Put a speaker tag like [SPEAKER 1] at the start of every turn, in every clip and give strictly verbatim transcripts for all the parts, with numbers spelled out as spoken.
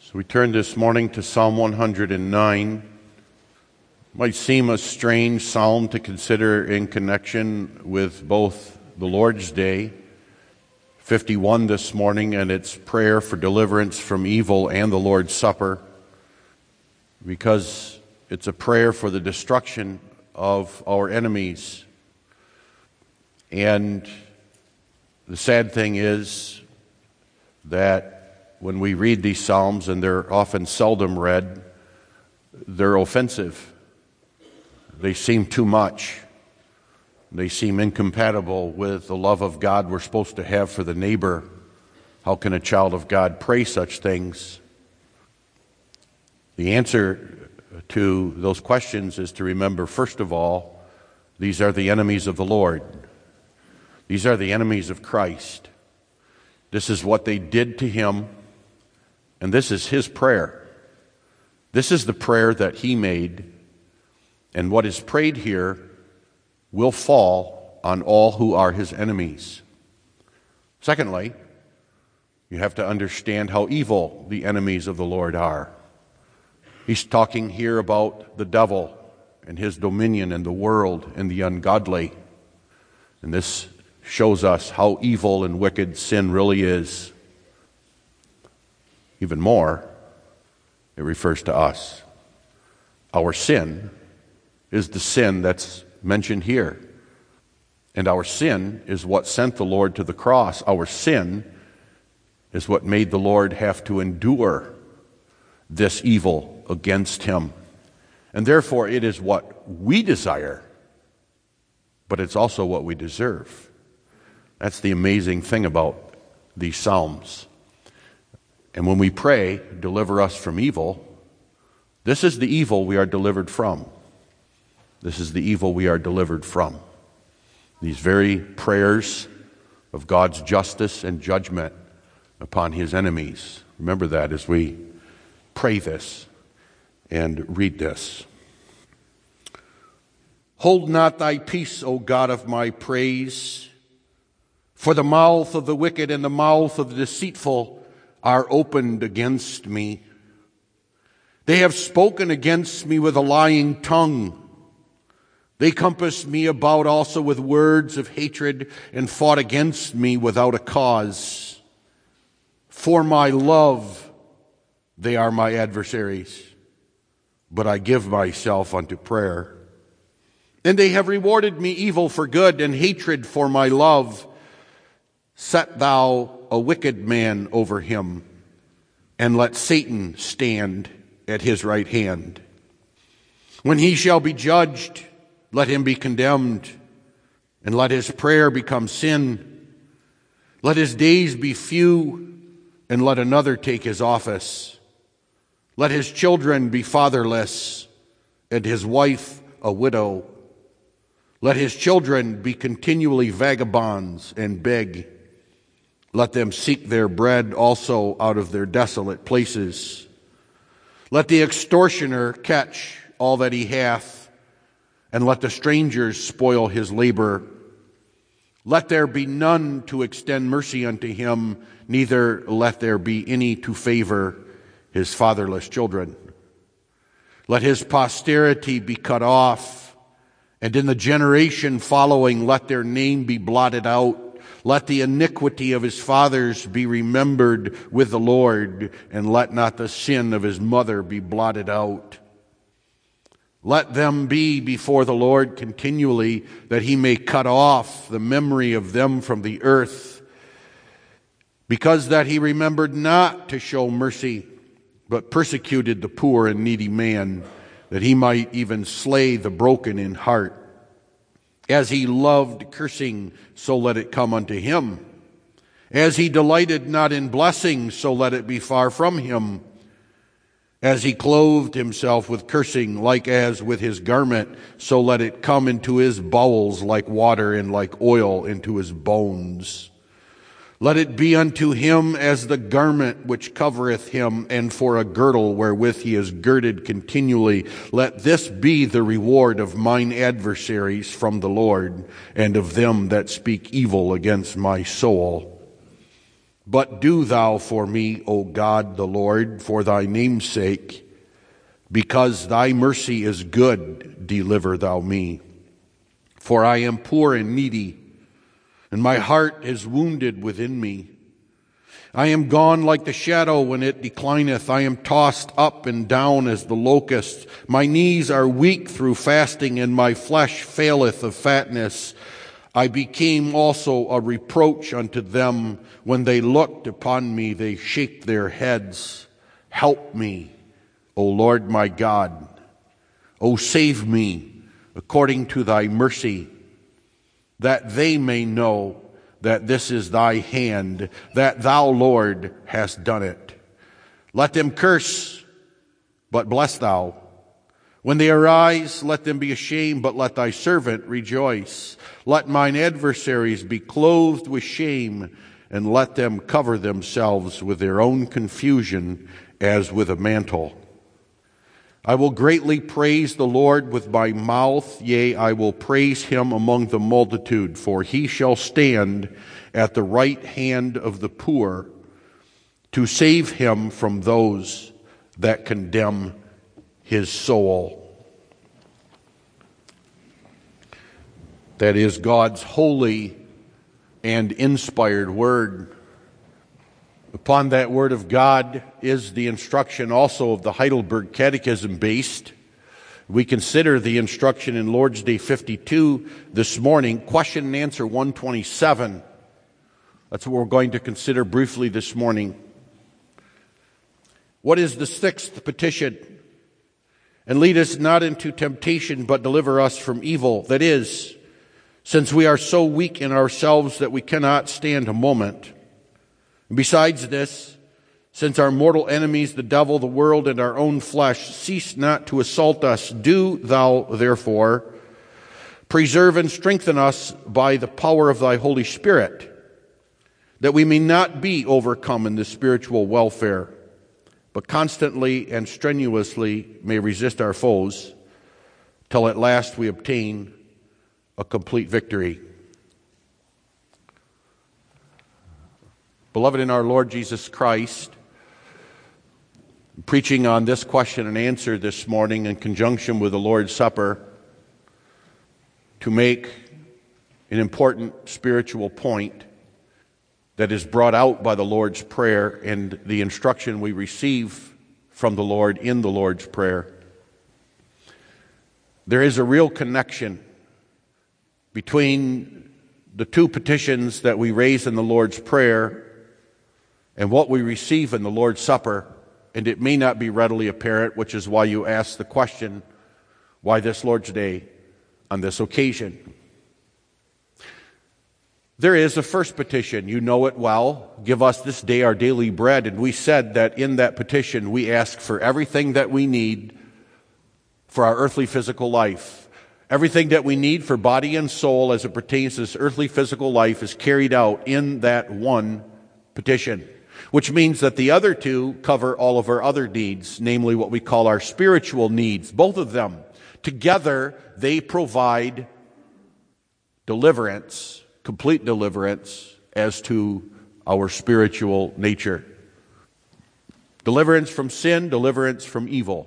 [SPEAKER 1] So we turn this morning to Psalm one hundred nine. It might seem a strange psalm to consider in connection with both the Lord's Day, fifty-one this morning, and its prayer for deliverance from evil, and the Lord's Supper, because it's a prayer for the destruction of our enemies. And the sad thing is that when we read these psalms, and they're often seldom read, they're offensive. They seem too much. They seem incompatible with the love of God we're supposed to have for the neighbor. How can a child of God pray such things? The answer to those questions is to remember, first of all, these are the enemies of the Lord. These are the enemies of Christ. This is what they did to him, and this is his prayer. This is the prayer that he made, and what is prayed here will fall on all who are his enemies. Secondly, you have to understand how evil the enemies of the Lord are. He's talking here about the devil and his dominion in the world and the ungodly. And this shows us how evil and wicked sin really is. Even more, it refers to us. Our sin is the sin that's mentioned here. And our sin is what sent the Lord to the cross. Our sin is what made the Lord have to endure this evil against him. And therefore it is what we desire, but it's also what we deserve. That's the amazing thing about these Psalms. And when we pray, deliver us from evil, this is the evil we are delivered from. This is the evil we are delivered from. These very prayers of God's justice and judgment upon his enemies. Remember that as we pray this and read this. Hold not thy peace, O God of my praise, for the mouth of the wicked and the mouth of the deceitful are opened against me. They have spoken against me with a lying tongue. They compassed me about also with words of hatred, and fought against me without a cause. For my love they are my adversaries, but I give myself unto prayer. And they have rewarded me evil for good, and hatred for my love. Set thou a wicked man over him, and let Satan stand at his right hand. When he shall be judged, let him be condemned, and let his prayer become sin. Let his days be few, and let another take his office. Let his children be fatherless, and his wife a widow. Let his children be continually vagabonds and beg. Let them seek their bread also out of their desolate places. Let the extortioner catch all that he hath, and let the strangers spoil his labor. Let there be none to extend mercy unto him, neither let there be any to favor his fatherless children. Let his posterity be cut off, and in the generation following let their name be blotted out. Let the iniquity of his fathers be remembered with the Lord, and let not the sin of his mother be blotted out. Let them be before the Lord continually, that he may cut off the memory of them from the earth, because that he remembered not to show mercy, but persecuted the poor and needy man, that he might even slay the broken in heart. As he loved cursing, so let it come unto him. As he delighted not in blessing, so let it be far from him. As he clothed himself with cursing, like as with his garment, so let it come into his bowels like water, and like oil into his bones. Let it be unto him as the garment which covereth him, and for a girdle wherewith he is girded continually. Let this be the reward of mine adversaries from the Lord, and of them that speak evil against my soul. But do thou for me, O God the Lord, for thy name's sake, because thy mercy is good, deliver thou me. For I am poor and needy, and my heart is wounded within me. I am gone like the shadow when it declineth. I am tossed up and down as the locust. My knees are weak through fasting, and my flesh faileth of fatness. I became also a reproach unto them. When they looked upon me, they shake their heads. Help me, O Lord my God. O save me according to thy mercy, that they may know that this is thy hand, that thou, Lord, hast done it. Let them curse, but bless thou. When they arise, let them be ashamed, but let thy servant rejoice. Let mine adversaries be clothed with shame, and let them cover themselves with their own confusion as with a mantle. I will greatly praise the Lord with my mouth, yea, I will praise him among the multitude, for he shall stand at the right hand of the poor to save him from those that condemn his soul. That is God's holy and inspired word. Upon that word of God is the instruction also of the Heidelberg Catechism based. We consider the instruction in Lord's Day fifty-two this morning, question and answer one twenty-seven. That's what we're going to consider briefly this morning. What is the sixth petition? And lead us not into temptation, but deliver us from evil. That is, since we are so weak in ourselves that we cannot stand a moment. And besides this, since our mortal enemies, the devil, the world, and our own flesh, cease not to assault us, do thou, therefore, preserve and strengthen us by the power of thy Holy Spirit, that we may not be overcome in this spiritual welfare, but constantly and strenuously may resist our foes, till at last we obtain a complete victory. Beloved in our Lord Jesus Christ, preaching on this question and answer this morning in conjunction with the Lord's Supper to make an important spiritual point that is brought out by the Lord's Prayer and the instruction we receive from the Lord in the Lord's Prayer. There is a real connection between the two petitions that we raise in the Lord's Prayer and what we receive in the Lord's Supper, and it may not be readily apparent, which is why you ask the question, why this Lord's Day on this occasion? There is a first petition. You know it well. Give us this day our daily bread. And we said that in that petition we ask for everything that we need for our earthly physical life. Everything that we need for body and soul as it pertains to this earthly physical life is carried out in that one petition, which means that the other two cover all of our other needs, namely what we call our spiritual needs. Both of them together, they provide deliverance, complete deliverance as to our spiritual nature. Deliverance from sin, deliverance from evil.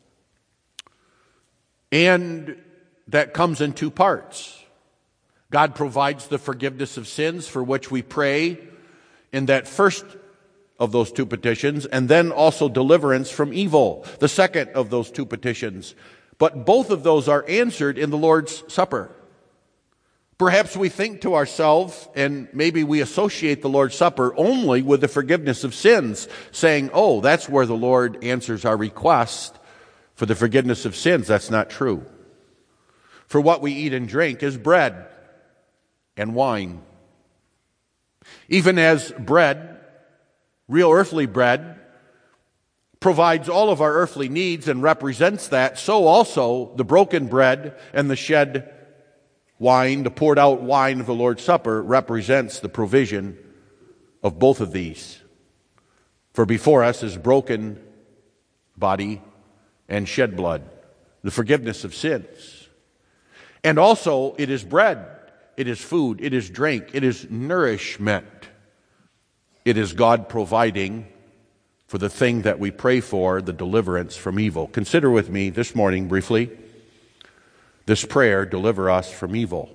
[SPEAKER 1] And that comes in two parts. God provides the forgiveness of sins for which we pray in that first of those two petitions, and then also deliverance from evil, the second of those two petitions. But both of those are answered in the Lord's Supper. Perhaps we think to ourselves, and maybe we associate the Lord's Supper only with the forgiveness of sins, saying, oh, that's where the Lord answers our request for the forgiveness of sins. That's not true. For what we eat and drink is bread and wine. Even as bread, real earthly bread, provides all of our earthly needs and represents that, so also the broken bread and the shed wine, the poured out wine of the Lord's Supper, represents the provision of both of these. For before us is broken body and shed blood, the forgiveness of sins. And also it is bread, it is food, it is drink, it is nourishment. It is God providing for the thing that we pray for, the deliverance from evil. Consider with me this morning briefly this prayer, deliver us from evil.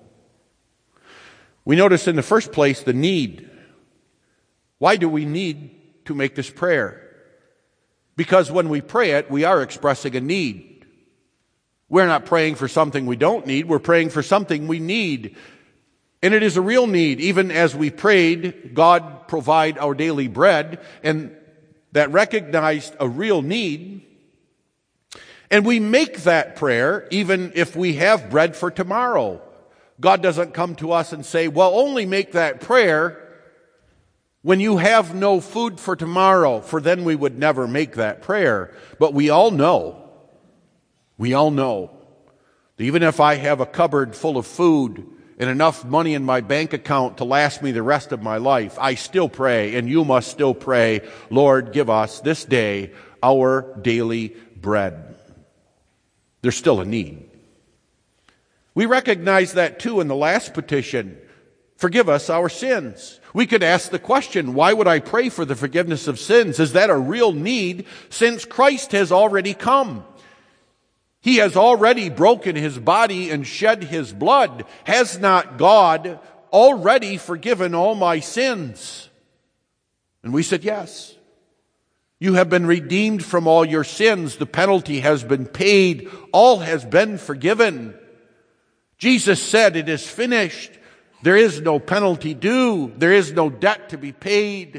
[SPEAKER 1] We notice in the first place the need. Why do we need to make this prayer? Because when we pray it, we are expressing a need. We're not praying for something we don't need, we're praying for something we need. And it is a real need. Even as we prayed, God provide our daily bread, and that recognized a real need. And we make that prayer even if we have bread for tomorrow. God doesn't come to us and say, well, only make that prayer when you have no food for tomorrow, for then we would never make that prayer. But we all know, we all know, that even if I have a cupboard full of food and enough money in my bank account to last me the rest of my life, I still pray, and you must still pray, Lord, give us this day our daily bread. There's still a need. We recognize that too in the last petition. Forgive us our sins. We could ask the question, why would I pray for the forgiveness of sins? Is that a real need since Christ has already come? He has already broken his body and shed his blood. Has not God already forgiven all my sins? And we said, yes. You have been redeemed from all your sins. The penalty has been paid. All has been forgiven. Jesus said, it is finished. There is no penalty due. There is no debt to be paid.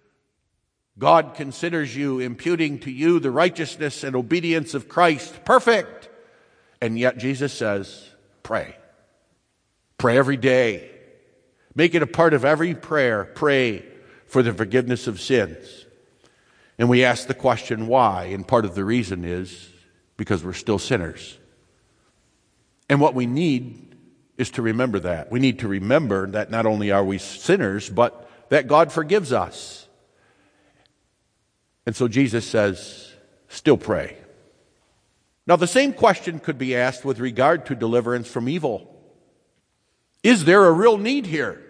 [SPEAKER 1] God considers you, imputing to you the righteousness and obedience of Christ, perfect. And yet Jesus says, pray. Pray every day. Make it a part of every prayer. Pray for the forgiveness of sins. And we ask the question, why? And part of the reason is because we're still sinners. And what we need is to remember that. We need to remember that not only are we sinners, but that God forgives us. And so Jesus says, still pray. Now the same question could be asked with regard to deliverance from evil. Is there a real need here?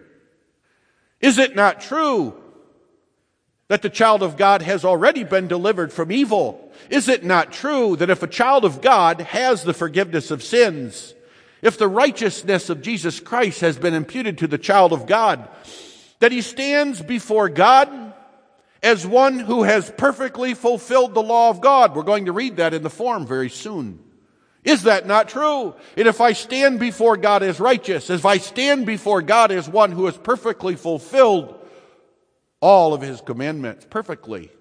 [SPEAKER 1] Is it not true that the child of God has already been delivered from evil? Is it not true that if a child of God has the forgiveness of sins, if the righteousness of Jesus Christ has been imputed to the child of God, that he stands before God as one who has perfectly fulfilled the law of God? We're going to read that in the form very soon. Is that not true? And if I stand before God as righteous, if I stand before God as one who has perfectly fulfilled all of his commandments perfectly,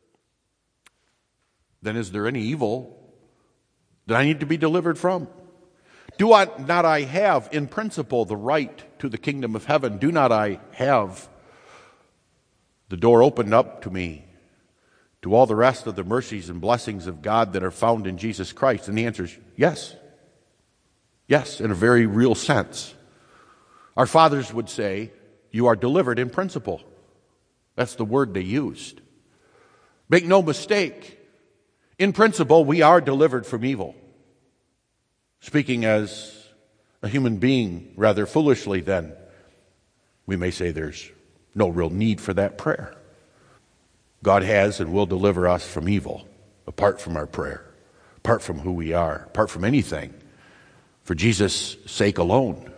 [SPEAKER 1] then is there any evil that I need to be delivered from? Do I, not I have, in principle, the right to the kingdom of heaven? Do not I have the door opened up to me to all the rest of the mercies and blessings of God that are found in Jesus Christ? And the answer is yes. Yes, in a very real sense. Our fathers would say, you are delivered in principle. That's the word they used. Make no mistake. In principle, we are delivered from evil. Speaking as a human being, rather foolishly then, we may say there's no real need for that prayer. God has and will deliver us from evil, apart from our prayer, apart from who we are, apart from anything, for Jesus' sake alone.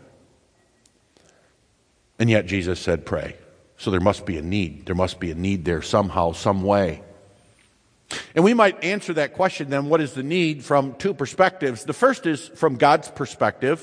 [SPEAKER 1] And yet Jesus said, pray. So there must be a need. There must be a need there somehow, some way. And we might answer that question then, what is the need, from two perspectives. The first is from God's perspective.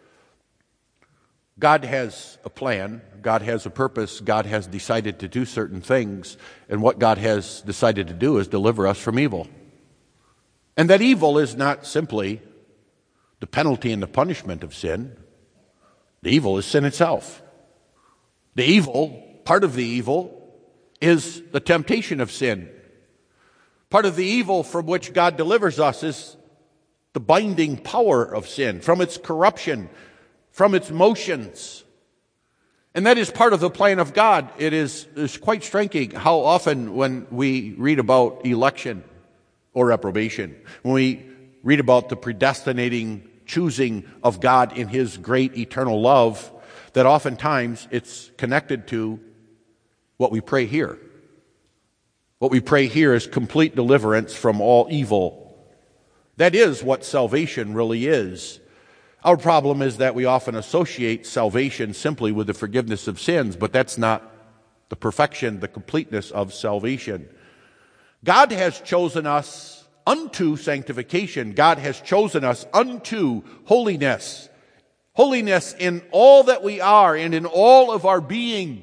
[SPEAKER 1] God has a plan. God has a purpose. God has decided to do certain things. And what God has decided to do is deliver us from evil. And that evil is not simply the penalty and the punishment of sin. The evil is sin itself. The evil, part of the evil, is the temptation of sin. Part of the evil from which God delivers us is the binding power of sin, from its corruption, from its motions. And that is part of the plan of God. It is, is quite striking how often when we read about election or reprobation, when we read about the predestinating choosing of God in his great eternal love, that oftentimes it's connected to what we pray here. What we pray here is complete deliverance from all evil. That is what salvation really is. Our problem is that we often associate salvation simply with the forgiveness of sins, but that's not the perfection, the completeness of salvation. God has chosen us unto sanctification. God has chosen us unto holiness. Holiness in all that we are and in all of our being.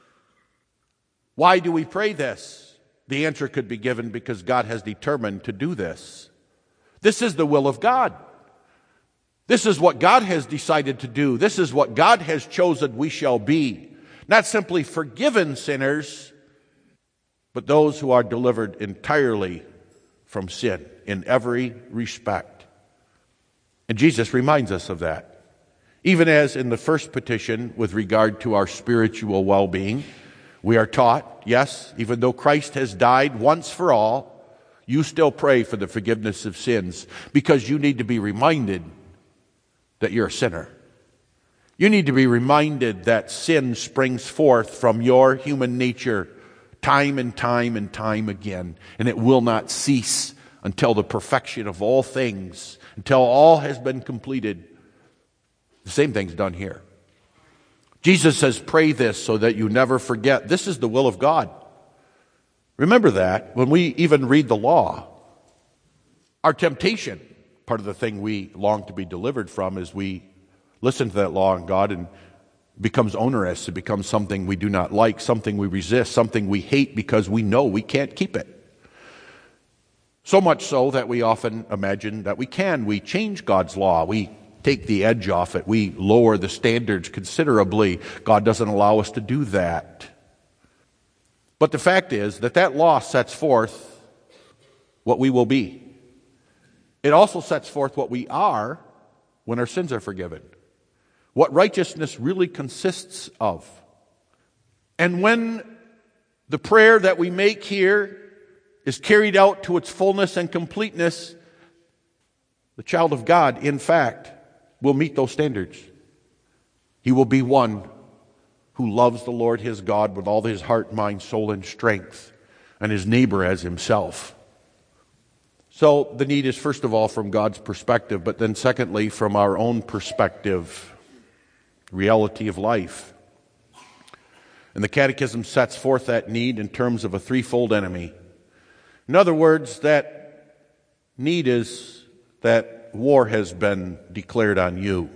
[SPEAKER 1] Why do we pray this? The answer could be given because God has determined to do this. This is the will of God. This is what God has decided to do. This is what God has chosen we shall be. Not simply forgiven sinners, but those who are delivered entirely from sin in every respect. And Jesus reminds us of that. Even as in the first petition with regard to our spiritual well-being, we are taught, yes, even though Christ has died once for all, you still pray for the forgiveness of sins because you need to be reminded that you're a sinner. You need to be reminded that sin springs forth from your human nature time and time and time again, and it will not cease until the perfection of all things, until all has been completed. The same thing's done here. Jesus says, pray this so that you never forget. This is the will of God. Remember that when we even read the law. Our temptation, part of the thing we long to be delivered from, is we listen to that law in God and it becomes onerous. It becomes something we do not like, something we resist, something we hate because we know we can't keep it. So much so that we often imagine that we can. We change God's law. We take the edge off it. We lower the standards considerably. God doesn't allow us to do that. But the fact is that that law sets forth what we will be. It also sets forth what we are when our sins are forgiven. What righteousness really consists of. And when the prayer that we make here is carried out to its fullness and completeness, the child of God, in fact, will meet those standards. He will be one who loves the Lord his God with all his heart, mind, soul, and strength, and his neighbor as himself. So the need is first of all from God's perspective, but then secondly from our own perspective, reality of life. And the Catechism sets forth that need in terms of a threefold enemy. In other words, that need is that war has been declared on you.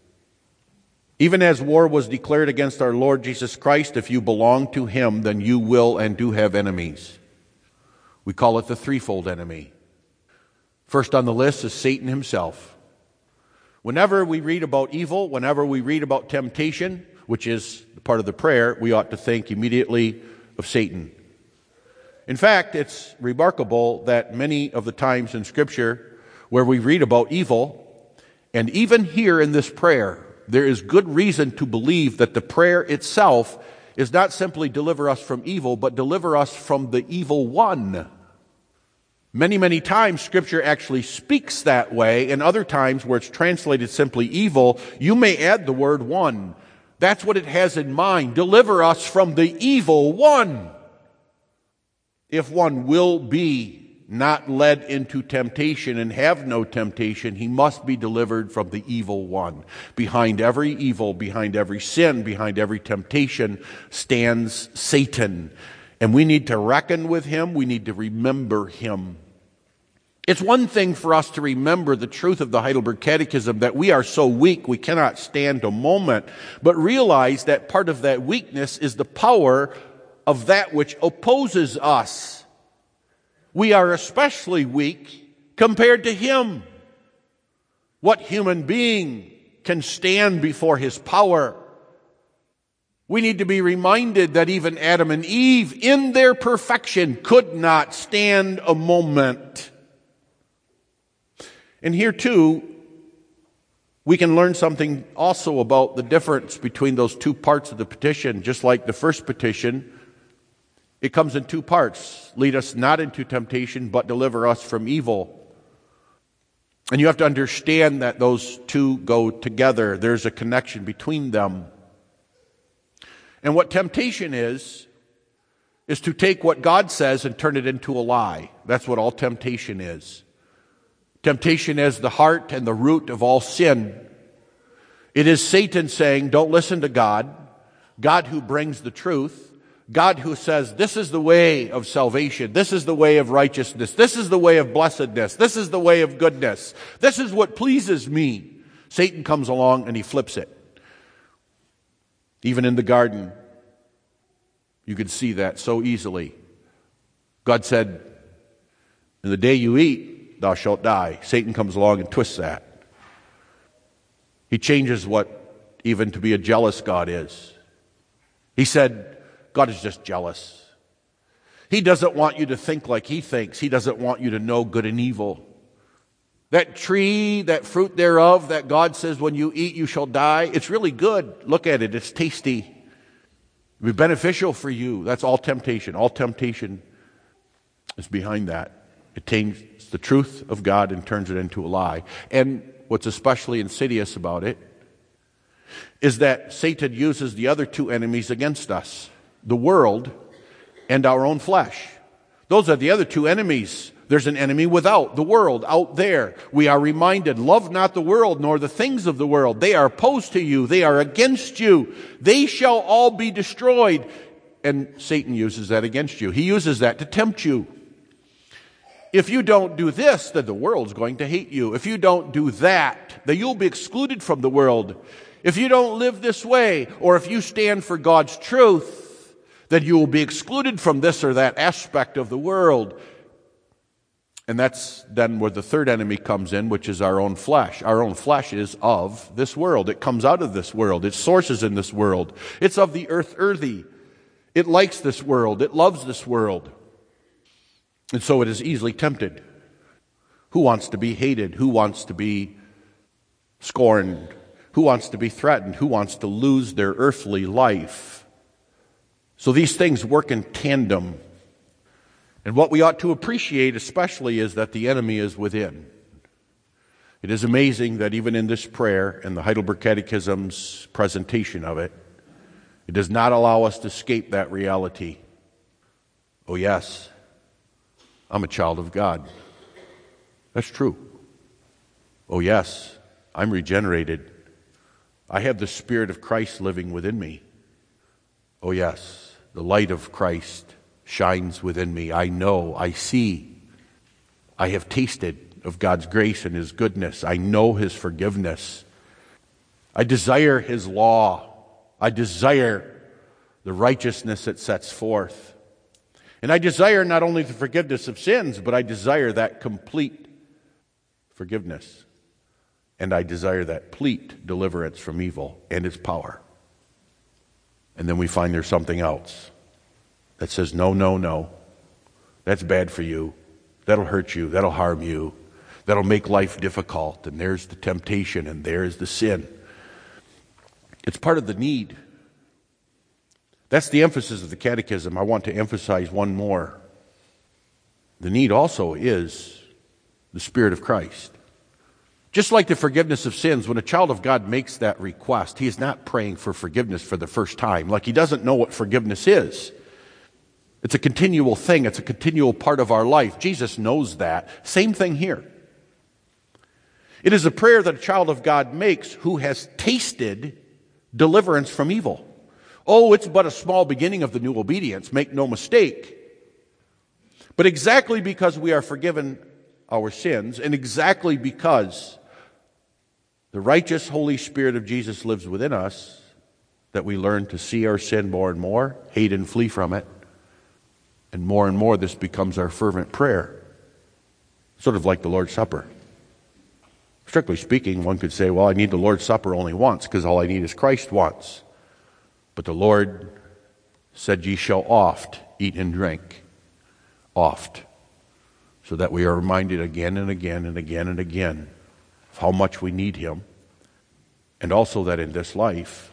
[SPEAKER 1] Even as war was declared against our Lord Jesus Christ, if you belong to him, then you will and do have enemies. We call it the threefold enemy. First on the list is Satan himself. Whenever we read about evil, whenever we read about temptation, which is part of the prayer, we ought to think immediately of Satan. In fact, it's remarkable that many of the times in Scripture where we read about evil, and even here in this prayer, there is good reason to believe that the prayer itself is not simply deliver us from evil, but deliver us from the evil one. Many, many times Scripture actually speaks that way, and other times where it's translated simply evil, you may add the word one. That's what it has in mind. Deliver us from the evil one. If one will be not led into temptation and have no temptation, he must be delivered from the evil one. Behind every evil, behind every sin, behind every temptation stands Satan. And we need to reckon with him. We need to remember him. It's one thing for us to remember the truth of the Heidelberg Catechism that we are so weak we cannot stand a moment, but realize that part of that weakness is the power of that which opposes us. We are especially weak compared to him. What human being can stand before his power? We need to be reminded that even Adam and Eve, in their perfection, could not stand a moment. And here too, we can learn something also about the difference between those two parts of the petition. Just like the first petition, it comes in two parts. Lead us not into temptation, but deliver us from evil. And you have to understand that those two go together. There's a connection between them. And what temptation is, is to take what God says and turn it into a lie. That's what all temptation is. Temptation is the heart and the root of all sin. It is Satan saying, don't listen to God, God who brings the truth, God who says, this is the way of salvation, this is the way of righteousness, this is the way of blessedness, this is the way of goodness, this is what pleases me. Satan comes along and he flips it. Even in the garden, you could see that so easily. God said, in the day you eat, thou shalt die. Satan comes along and twists that. He changes what even to be a jealous God is. He said, God is just jealous. He doesn't want you to think like he thinks. He doesn't want you to know good and evil. That tree, that fruit thereof, that God says when you eat you shall die, it's really good. Look at it, it's tasty. It'll be beneficial for you. That's all temptation. All temptation is behind that. It takes the truth of God and turns it into a lie. And what's especially insidious about it is that Satan uses the other two enemies against us, the world and our own flesh. Those are the other two enemies. There's an enemy without, the world, out there. We are reminded, love not the world nor the things of the world. They are opposed to you. They are against you. They shall all be destroyed. And Satan uses that against you. He uses that to tempt you. If you don't do this, then the world's going to hate you. If you don't do that, then you'll be excluded from the world. If you don't live this way, or if you stand for God's truth, then you will be excluded from this or that aspect of the world. And that's then where the third enemy comes in, which is our own flesh. Our own flesh is of this world. It comes out of this world. Its source is in this world. It's of the earth earthy. It likes this world. It loves this world. And so it is easily tempted. Who wants to be hated? Who wants to be scorned? Who wants to be threatened? Who wants to lose their earthly life? So these things work in tandem. And what we ought to appreciate especially is that the enemy is within. It is amazing that even in this prayer and the Heidelberg Catechism's presentation of it, it does not allow us to escape that reality. Oh yes, I'm a child of God. That's true. Oh yes, I'm regenerated. I have the Spirit of Christ living within me. Oh yes, the light of Christ shines within me. I know, I see, I have tasted of God's grace and His goodness. I know His forgiveness. I desire His law. I desire the righteousness it sets forth. And I desire not only the forgiveness of sins, but I desire that complete forgiveness. And I desire that complete deliverance from evil and its power. And then we find there's something else that says, no, no, no, that's bad for you. That'll hurt you. That'll harm you. That'll make life difficult. And there's the temptation and there's the sin. It's part of the need. That's the emphasis of the Catechism. I want to emphasize one more. The need also is the Spirit of Christ. Just like the forgiveness of sins, when a child of God makes that request, he is not praying for forgiveness for the first time. Like he doesn't know what forgiveness is. It's a continual thing. It's a continual part of our life. Jesus knows that. Same thing here. It is a prayer that a child of God makes who has tasted deliverance from evil. Oh, it's but a small beginning of the new obedience. Make no mistake. But exactly because we are forgiven our sins, and exactly because the righteous Holy Spirit of Jesus lives within us, that we learn to see our sin more and more, hate and flee from it. And more and more this becomes our fervent prayer. Sort of like the Lord's Supper. Strictly speaking, one could say, well, I need the Lord's Supper only once, because all I need is Christ once. But the Lord said, ye shall oft eat and drink. Oft. So that we are reminded again and again and again and again of how much we need Him. And also that in this life,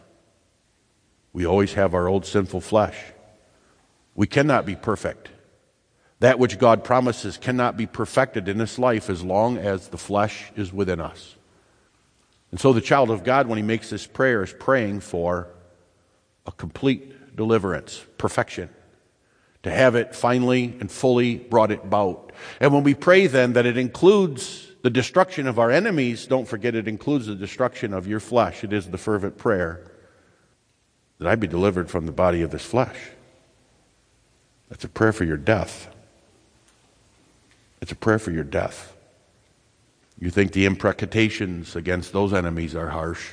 [SPEAKER 1] we always have our old sinful flesh. We cannot be perfect. That which God promises cannot be perfected in this life as long as the flesh is within us. And so the child of God, when he makes this prayer, is praying for a complete deliverance, perfection. to have it finally and fully brought about. And when we pray then that it includes the destruction of our enemies, don't forget it includes the destruction of your flesh. It is the fervent prayer that I be delivered from the body of this flesh. That's a prayer for your death. It's a prayer for your death. You think the imprecations against those enemies are harsh.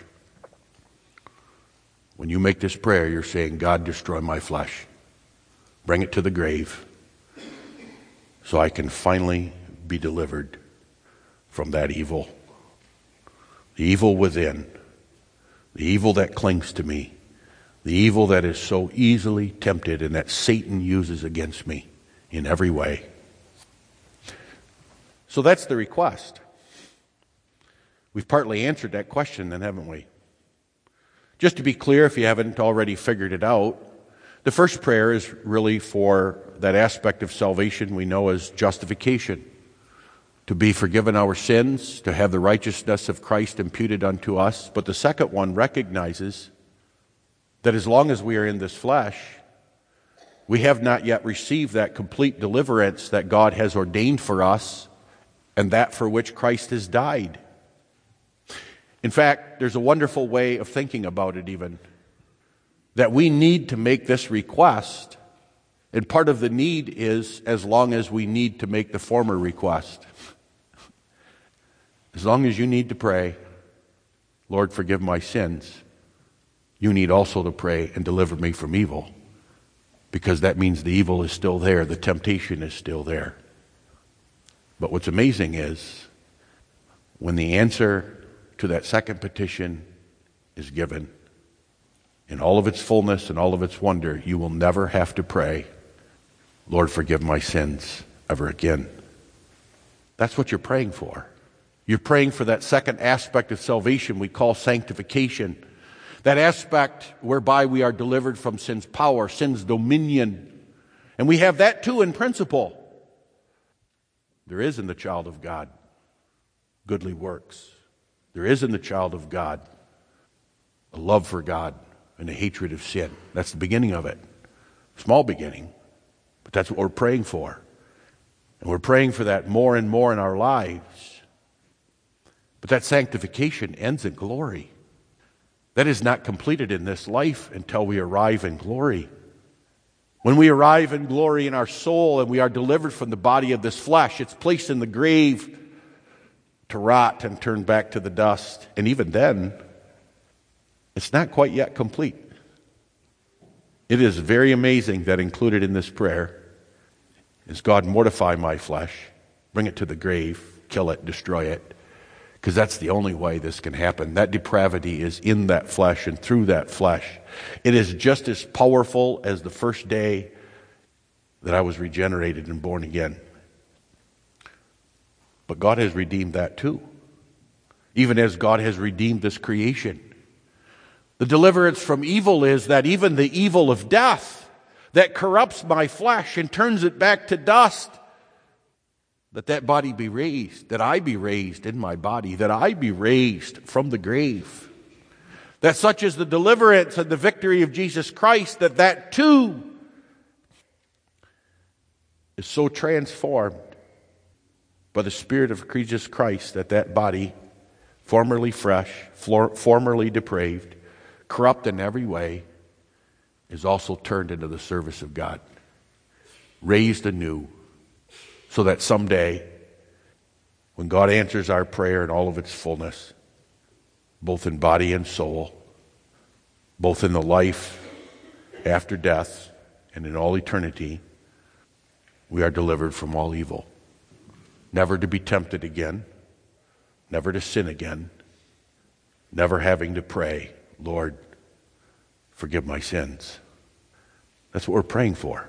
[SPEAKER 1] When you make this prayer, you're saying, God, destroy my flesh. Bring it to the grave so I can finally be delivered from that evil. The evil within. The evil that clings to me. The evil that is so easily tempted and that Satan uses against me in every way. So that's the request. We've partly answered that question then, haven't we? Just to be clear, if you haven't already figured it out, the first prayer is really for that aspect of salvation we know as justification. To be forgiven our sins, to have the righteousness of Christ imputed unto us. But the second one recognizes that as long as we are in this flesh, we have not yet received that complete deliverance that God has ordained for us and that for which Christ has died. In fact, there's a wonderful way of thinking about it even, that we need to make this request, and part of the need is as long as we need to make the former request. As long as you need to pray, Lord, forgive my sins, you need also to pray and deliver me from evil, because that means the evil is still there, the temptation is still there. But what's amazing is when the answer to that second petition is given in all of its fullness and all of its wonder, you will never have to pray, Lord, forgive my sins ever again. That's what you're praying for. You're praying for that second aspect of salvation we call sanctification. That aspect whereby we are delivered from sin's power, sin's dominion. And we have that too in principle. There is in the child of God goodly works. There is in the child of God a love for God and a hatred of sin. That's the beginning of it. Small beginning, but that's what we're praying for. And we're praying for that more and more in our lives. But that sanctification ends in glory. That is not completed in this life until we arrive in glory. When we arrive in glory in our soul and we are delivered from the body of this flesh, it's placed in the grave to rot and turn back to the dust. And even then, it's not quite yet complete. It is very amazing that included in this prayer is, God, mortify my flesh, bring it to the grave, kill it, destroy it, because that's the only way this can happen. That depravity is in that flesh and through that flesh. It is just as powerful as the first day that I was regenerated and born again. But God has redeemed that too, even as God has redeemed this creation. The deliverance from evil is that even the evil of death that corrupts my flesh and turns it back to dust, that that body be raised, that I be raised in my body, that I be raised from the grave. That such is the deliverance and the victory of Jesus Christ, that that too is so transformed by the Spirit of Jesus Christ that that body, formerly fresh, formerly depraved, corrupt in every way, is also turned into the service of God, raised anew, so that someday, when God answers our prayer in all of its fullness, both in body and soul, both in the life after death and in all eternity, we are delivered from all evil. Never to be tempted again, never to sin again, never having to pray, Lord, forgive my sins. That's what we're praying for.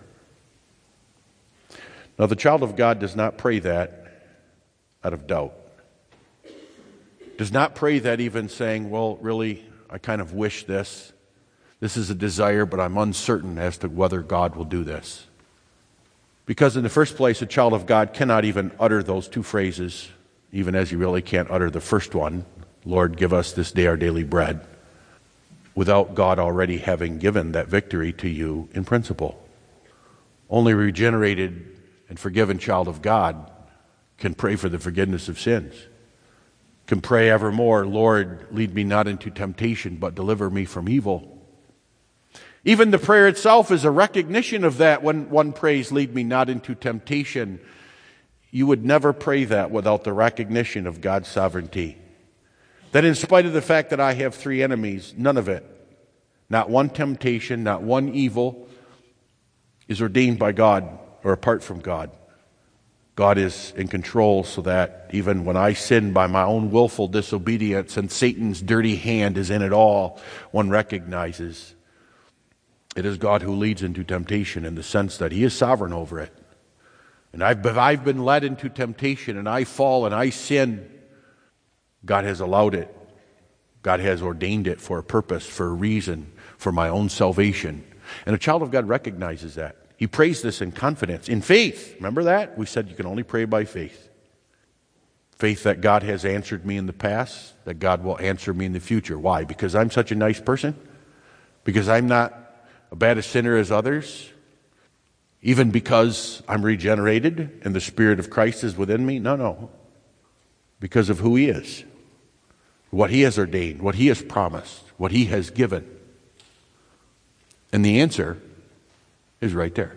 [SPEAKER 1] Now, the child of God does not pray that out of doubt. Does not pray that even saying, well, really, I kind of wish this. This is a desire, but I'm uncertain as to whether God will do this. Because in the first place, a child of God cannot even utter those two phrases, even as you really can't utter the first one, Lord, give us this day our daily bread, without God already having given that victory to you in principle. Only regenerated and forgiven child of God can pray for the forgiveness of sins. Can pray evermore, Lord, lead me not into temptation, but deliver me from evil. Even the prayer itself is a recognition of that. When one prays, lead me not into temptation, you would never pray that without the recognition of God's sovereignty. That in spite of the fact that I have three enemies, none of it, not one temptation, not one evil, is ordained by God or apart from God. God is in control so that even when I sin by my own willful disobedience and Satan's dirty hand is in it all, one recognizes it is God who leads into temptation in the sense that He is sovereign over it. And I've, if I've been led into temptation and I fall and I sin, God has allowed it. God has ordained it for a purpose, for a reason, for my own salvation. And a child of God recognizes that. He prays this in confidence, in faith. Remember that? We said you can only pray by faith. Faith that God has answered me in the past, that God will answer me in the future. Why? Because I'm such a nice person? Because I'm not a bad a sinner as others? Even because I'm regenerated and the Spirit of Christ is within me? No, no. Because of who He is, what He has ordained, what He has promised, what He has given. And the answer is right there.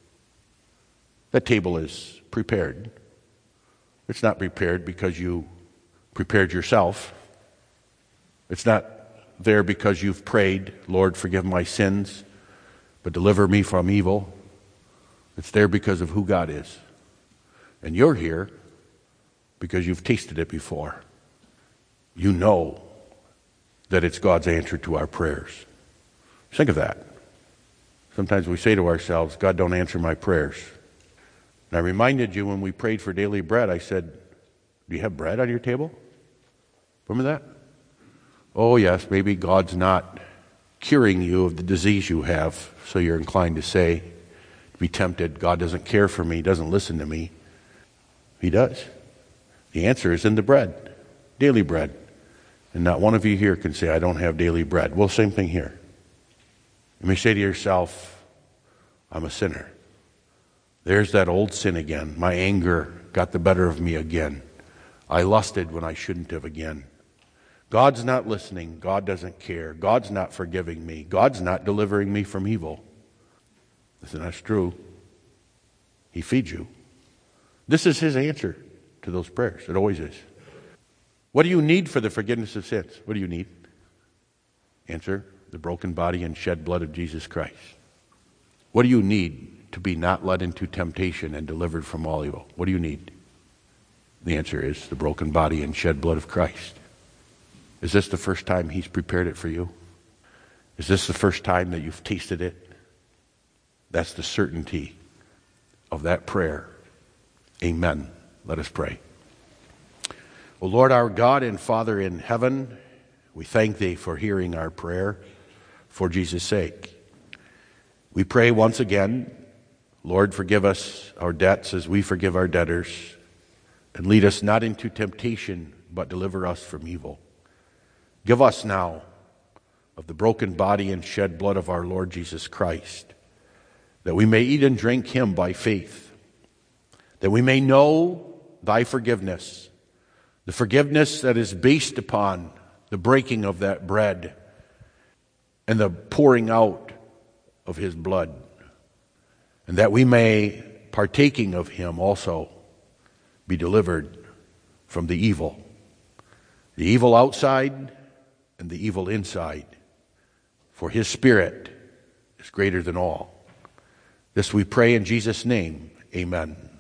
[SPEAKER 1] That table is prepared. It's not prepared because you prepared yourself. It's not there because you've prayed, Lord, forgive my sins, but deliver me from evil. It's there because of who God is. And you're here because you've tasted it before. You know that it's God's answer to our prayers. Think of that. Sometimes we say to ourselves, God, don't answer my prayers. And I reminded you when we prayed for daily bread, I said, do you have bread on your table? Remember that? Oh, yes, maybe God's not curing you of the disease you have, so you're inclined to say, to be tempted, God doesn't care for me, He doesn't listen to me. He does. The answer is in the bread, daily bread. And not one of you here can say, I don't have daily bread. Well, same thing here. You may say to yourself, I'm a sinner. There's that old sin again. My anger got the better of me again. I lusted when I shouldn't have again. God's not listening. God doesn't care. God's not forgiving me. God's not delivering me from evil. Listen, that's true. He feeds you. This is His answer to those prayers. It always is. What do you need for the forgiveness of sins? What do you need? Answer, the broken body and shed blood of Jesus Christ. What do you need to be not led into temptation and delivered from all evil? What do you need? The answer is the broken body and shed blood of Christ. Is this the first time He's prepared it for you? Is this the first time that you've tasted it? That's the certainty of that prayer. Amen. Let us pray. O Lord, our God and Father in heaven, we thank Thee for hearing our prayer for Jesus' sake. We pray once again, Lord, forgive us our debts as we forgive our debtors, and lead us not into temptation, but deliver us from evil. Give us now of the broken body and shed blood of our Lord Jesus Christ, that we may eat and drink Him by faith, that we may know Thy forgiveness, the forgiveness that is based upon the breaking of that bread and the pouring out of His blood, and that we may, partaking of Him also, be delivered from the evil, the evil outside and the evil inside, for His Spirit is greater than all. This we pray in Jesus' name. Amen.